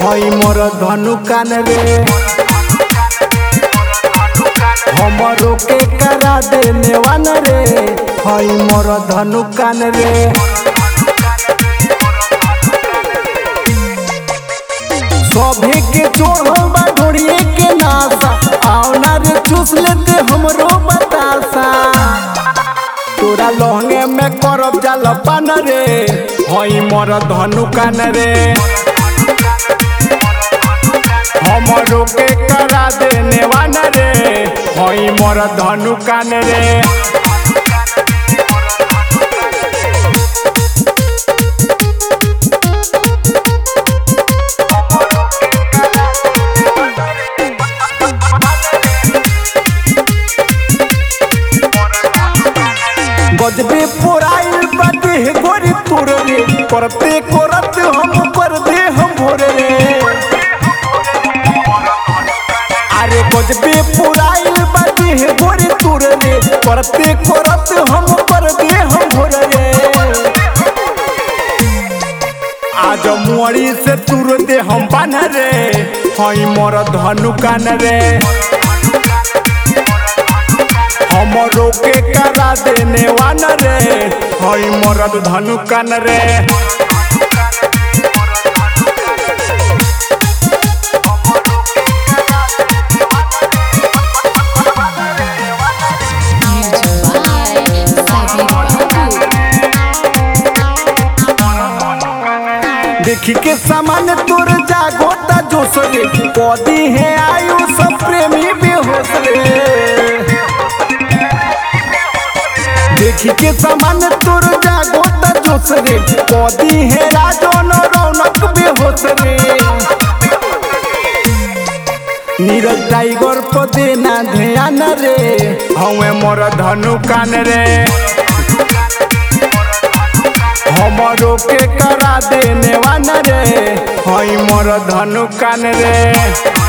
हई मोर धनु कान रे हमरो के करा देने वान रे हई मोर धनु कान रे। सभी के चोढ़ल बा ढोड़िए के नासा आओ ना रे चूस लेते हमरो बतासा तोरा लहंगे में करब जाल पान रे हई मोर धनु कान रे हमरो के करा देने वान रे हई मोर धनु कान रे। गजबे पुराइल बाटे गोरी तोर रे करते करत हम कर दे हम भोर रे अरे गजबे पुराइल बाटे गोरी तोर रे करते करत हम कर दे हम भोर रे आज मुड़ी से तुर दे हम बान रे हई मोर धनु कान रे हमरो के करा देने वान रे हई मोर धनु कान रे। देखी के सामान तोर जागोता जोश रे कदी है आयु सब प्रेमी बेहोश रे देखी के सामान तोर जागोता जोश रे कदी है राजन रौनक बेहोश रे नीरज टाइगर को देना ध्यान रे हमें मोर धनु कान रे हमरो के करा देने वान रे हई मोर धनु कान रे।